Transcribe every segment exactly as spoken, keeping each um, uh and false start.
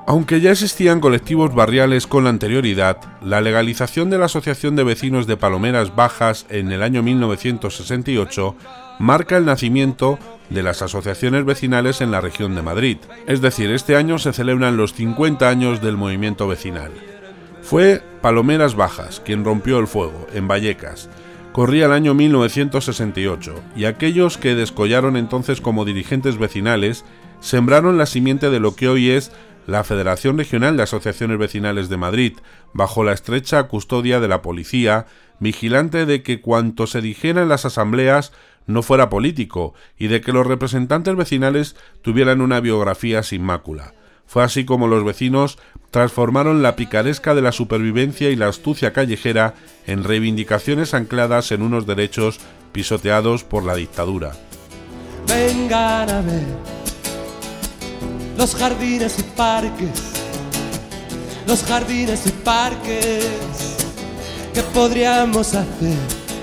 Aunque ya existían colectivos barriales con anterioridad, la legalización de la Asociación de Vecinos de Palomeras Bajas en el año mil novecientos sesenta y ocho marca el nacimiento de las asociaciones vecinales en la región de Madrid. Es decir, este año se celebran los cincuenta años del movimiento vecinal. Fue Palomeras Bajas quien rompió el fuego, en Vallecas. Corría el año mil novecientos sesenta y ocho, y aquellos que descollaron entonces como dirigentes vecinales sembraron la simiente de lo que hoy es la Federación Regional de Asociaciones Vecinales de Madrid, bajo la estrecha custodia de la policía, vigilante de que cuanto se dijera en las asambleas no fuera político y de que los representantes vecinales tuvieran una biografía sin mácula. Fue así como los vecinos transformaron la picaresca de la supervivencia y la astucia callejera en reivindicaciones ancladas en unos derechos pisoteados por la dictadura. Vengan a ver los jardines y parques, los jardines y parques, ¿qué podríamos hacer?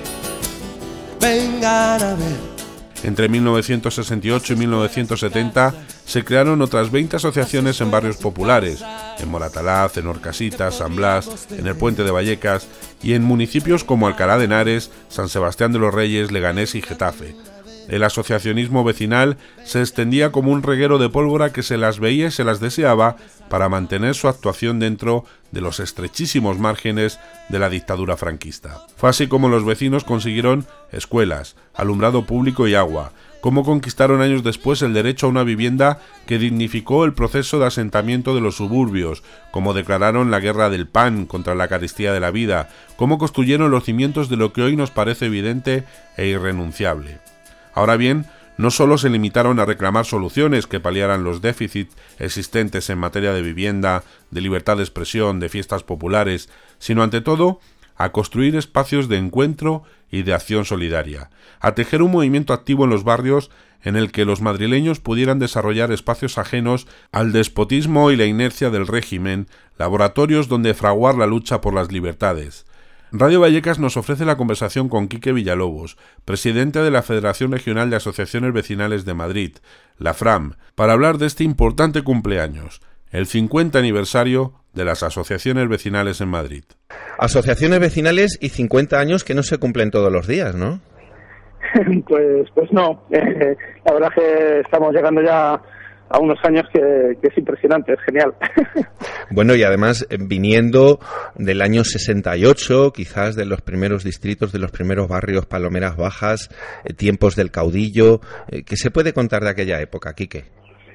Vengan a ver. Entre mil novecientos sesenta y ocho y mil novecientos setenta se crearon otras veinte asociaciones en barrios populares, en Moratalaz, en Orcasitas, San Blas, en el Puente de Vallecas y en municipios como Alcalá de Henares, San Sebastián de los Reyes, Leganés y Getafe. El asociacionismo vecinal se extendía como un reguero de pólvora que se las veía y se las deseaba para mantener su actuación dentro de los estrechísimos márgenes de la dictadura franquista. Fue así como los vecinos consiguieron escuelas, alumbrado público y agua, como conquistaron años después el derecho a una vivienda que dignificó el proceso de asentamiento de los suburbios, como declararon la guerra del pan contra la carestía de la vida, como construyeron los cimientos de lo que hoy nos parece evidente e irrenunciable. Ahora bien, no solo se limitaron a reclamar soluciones que paliaran los déficits existentes en materia de vivienda, de libertad de expresión, de fiestas populares, sino ante todo a construir espacios de encuentro y de acción solidaria, a tejer un movimiento activo en los barrios en el que los madrileños pudieran desarrollar espacios ajenos al despotismo y la inercia del régimen, laboratorios donde fraguar la lucha por las libertades. Radio Vallecas nos ofrece la conversación con Quique Villalobos, presidente de la Federación Regional de Asociaciones Vecinales de Madrid, la FRAM, para hablar de este importante cumpleaños, el cincuenta aniversario de las asociaciones vecinales en Madrid. Asociaciones vecinales y cincuenta años que no se cumplen todos los días, ¿no? Pues, pues no, eh, la verdad que estamos llegando ya a unos años que, que es impresionante, es genial. Bueno, y además viniendo del año sesenta y ocho, quizás de los primeros distritos, de los primeros barrios, Palomeras Bajas, eh, tiempos del caudillo, eh, ¿qué se puede contar de aquella época, Quique?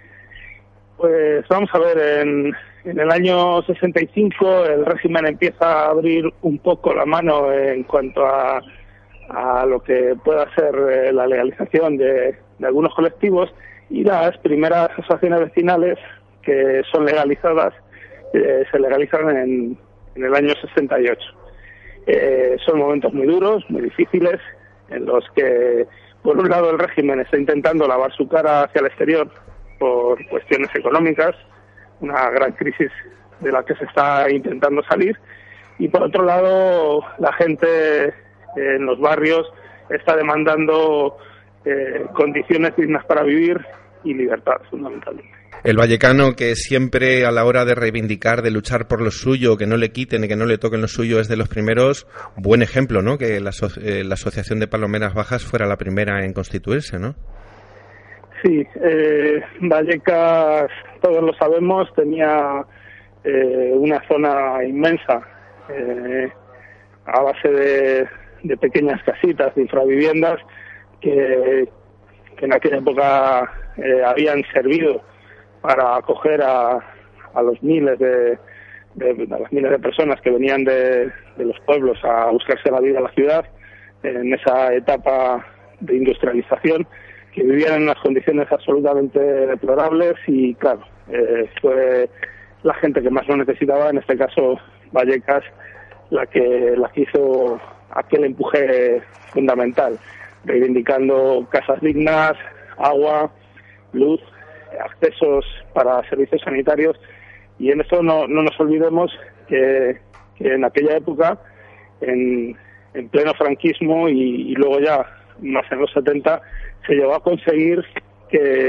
Pues vamos a ver, en, en el año sesenta y cinco el régimen empieza a abrir un poco la mano en cuanto a, a lo que pueda ser eh, la legalización de, de algunos colectivos, y las primeras asociaciones vecinales que son legalizadas eh, se legalizan en, en el año sesenta y ocho. Eh, son momentos muy duros, muy difíciles, en los que por un lado el régimen está intentando lavar su cara hacia el exterior por cuestiones económicas, una gran crisis de la que se está intentando salir, y por otro lado la gente en los barrios está demandando Eh, condiciones dignas para vivir y libertad, fundamentalmente. El vallecano que siempre a la hora de reivindicar, de luchar por lo suyo, que no le quiten y que no le toquen lo suyo, es de los primeros. Buen ejemplo, ¿no? Que la, aso- eh, la Asociación de Palomeras Bajas fuera la primera en constituirse, ¿no? Sí, eh, Vallecas, todos lo sabemos, tenía eh, una zona inmensa eh, a base de, de pequeñas casitas, de infraviviendas, Que, que en aquella época eh, habían servido para acoger a, a los miles de, de a las miles de personas que venían de, de los pueblos a buscarse la vida a la ciudad en esa etapa de industrialización, que vivían en unas condiciones absolutamente deplorables, y claro, eh, fue la gente que más lo necesitaba, en este caso Vallecas, la que la que hizo aquel empuje fundamental, reivindicando casas dignas, agua, luz, accesos para servicios sanitarios. Y en esto no, no nos olvidemos que, que en aquella época, en, en pleno franquismo y, y luego ya más en los setenta, se llegó a conseguir que,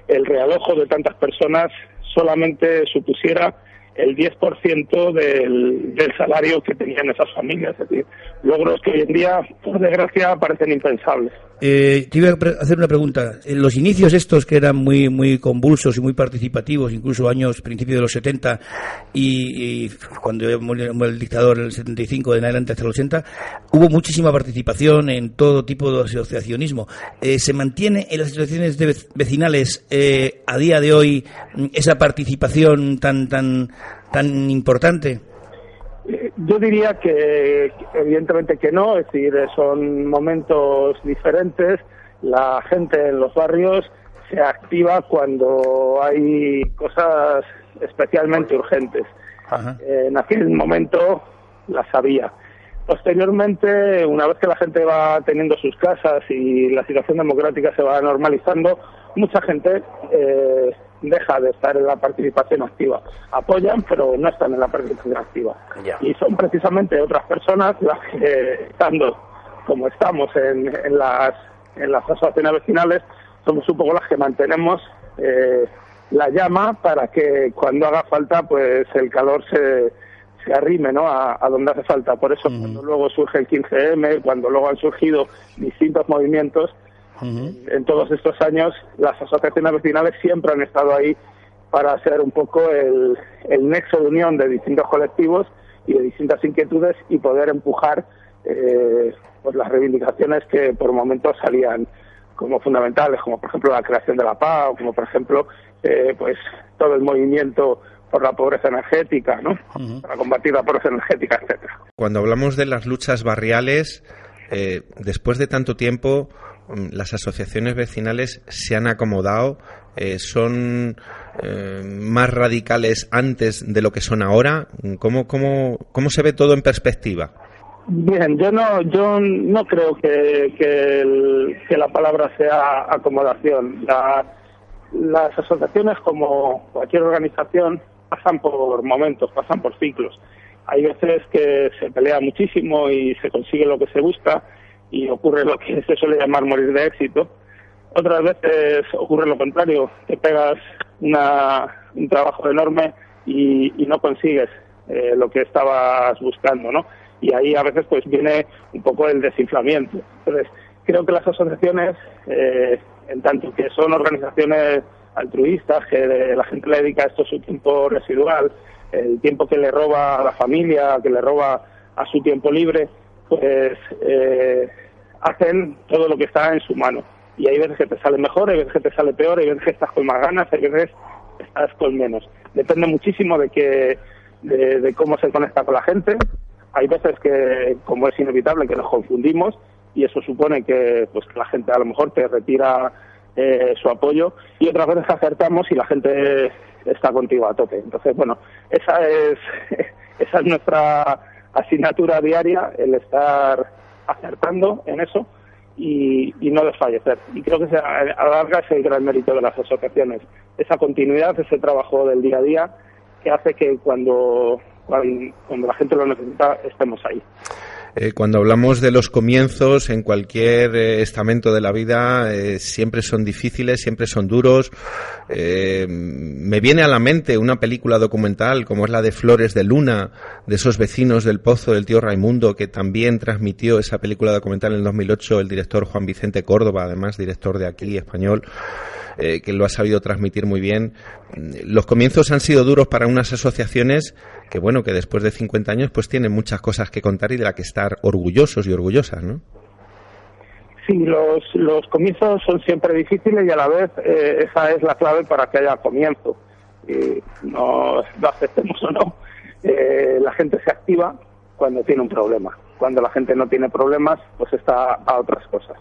el realojo de tantas personas solamente supusiera el diez por ciento del, del salario que tenían esas familias. Es decir, logros que hoy en día, por desgracia, parecen impensables. Eh, te iba a hacer una pregunta. En los inicios estos, que eran muy muy convulsos y muy participativos, incluso años, principios de los setenta, y, y cuando murió el dictador en el setenta y cinco, de en adelante hasta el ochenta, hubo muchísima participación en todo tipo de asociacionismo. Eh, ¿Se mantiene en las asociaciones de vecinales eh, a día de hoy esa participación tan tan tan importante? Yo diría que evidentemente que no, es decir, son momentos diferentes. La gente en los barrios se activa cuando hay cosas especialmente urgentes. Ajá. En aquel momento las había. Posteriormente, una vez que la gente va teniendo sus casas y la situación democrática se va normalizando, mucha gente eh, deja de estar en la participación activa. Apoyan, pero no están en la participación activa. Yeah. Y son precisamente otras personas las que, estando como estamos en, en las en las asociaciones vecinales, somos un poco las que mantenemos eh, la llama para que cuando haga falta, pues el calor se se arrime, ¿no?, a, a donde hace falta. Por eso, uh-huh. cuando luego surge el quince eme, cuando luego han surgido distintos movimientos, uh-huh. en todos estos años, las asociaciones vecinales siempre han estado ahí para ser un poco el, el nexo de unión de distintos colectivos y de distintas inquietudes y poder empujar eh, pues las reivindicaciones que por momentos salían como fundamentales, como por ejemplo la creación de la paz, o como por ejemplo eh, pues todo el movimiento por la pobreza energética, ¿no? Uh-huh. Para combatir la pobreza energética, etcétera. Cuando hablamos de las luchas barriales, eh, después de tanto tiempo, las asociaciones vecinales se han acomodado, eh, son eh, más radicales antes de lo que son ahora. ¿Cómo, cómo, cómo se ve todo en perspectiva? Bien, yo no, yo no creo que, que, el, que la palabra sea acomodación. La, las asociaciones, como cualquier organización, pasan por momentos, pasan por ciclos. Hay veces que se pelea muchísimo y se consigue lo que se busca y ocurre lo que se suele llamar morir de éxito. Otras veces ocurre lo contrario, te pegas una, un trabajo enorme y, y no consigues eh, lo que estabas buscando, ¿no? Y ahí a veces pues viene un poco el desinflamiento. Entonces, creo que las asociaciones, eh, en tanto que son organizaciones altruistas, que la gente le dedica esto su tiempo residual, el tiempo que le roba a la familia, que le roba a su tiempo libre, pues eh, hacen todo lo que está en su mano. Y hay veces que te sale mejor, hay veces que te sale peor, hay veces que estás con más ganas, hay veces que estás con menos. Depende muchísimo de que de, de cómo se conecta con la gente. Hay veces que, como es inevitable, que nos confundimos y eso supone que pues que la gente a lo mejor te retira Eh, su apoyo, y otras veces acertamos y la gente está contigo a tope. Entonces, bueno, esa es esa es nuestra asignatura diaria, el estar acertando en eso y, y no desfallecer. Y creo que a la larga es el gran mérito de las asociaciones, esa continuidad, ese trabajo del día a día que hace que cuando, cuando, cuando la gente lo necesita estemos ahí. Eh, cuando hablamos de los comienzos en cualquier eh, estamento de la vida, eh, siempre son difíciles, siempre son duros. Eh, me viene a la mente una película documental como es la de Flores de Luna, de esos vecinos del Pozo del tío Raimundo, que también transmitió esa película documental en el dos mil ocho el director Juan Vicente Córdoba, además director de aquí, español, eh, que lo ha sabido transmitir muy bien. Los comienzos han sido duros para unas asociaciones que, bueno, que después de cincuenta años pues tienen muchas cosas que contar y de las que estar orgullosos y orgullosas, ¿no? Sí, los, los comienzos son siempre difíciles y a la vez eh, esa es la clave para que haya comienzo. Eh, no lo aceptemos o no, eh, la gente se activa cuando tiene un problema. Cuando la gente no tiene problemas, pues está a otras cosas.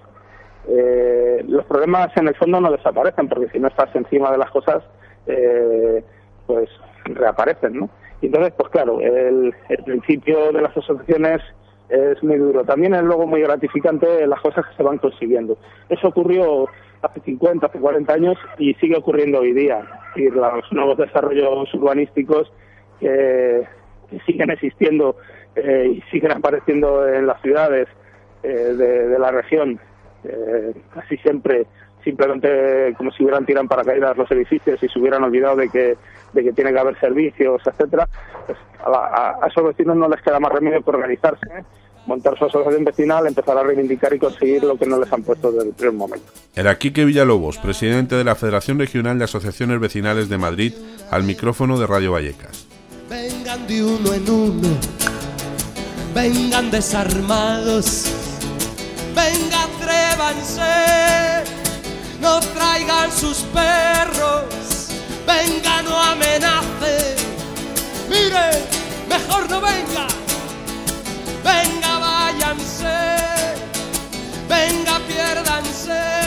Eh, los problemas en el fondo no desaparecen, porque si no estás encima de las cosas, eh, pues reaparecen, ¿no? Y entonces, pues claro, el, el principio de las asociaciones es muy duro. También es luego muy gratificante las cosas que se van consiguiendo. Eso ocurrió hace cincuenta, hace cuarenta años y sigue ocurriendo hoy día. Es decir, los nuevos desarrollos urbanísticos que, que siguen existiendo eh, y siguen apareciendo en las ciudades eh, de, de la región, eh, casi siempre simplemente como si hubieran tirado en paracaídas los edificios y se hubieran olvidado de que de que tiene que haber servicios, etcétera, pues a, la, a esos vecinos no les queda más remedio que organizarse, ¿eh? Montar su asociación vecinal, empezar a reivindicar y conseguir lo que no les han puesto desde el primer momento. Era Quique Villalobos, presidente de la Federación Regional de Asociaciones Vecinales de Madrid, al micrófono de Radio Vallecas. Vengan de uno en uno, vengan desarmados, vengan, atrévanse, no traigan sus perros, vengan, no amenacen, miren, mejor no vengan. Venga, váyanse, venga, piérdanse.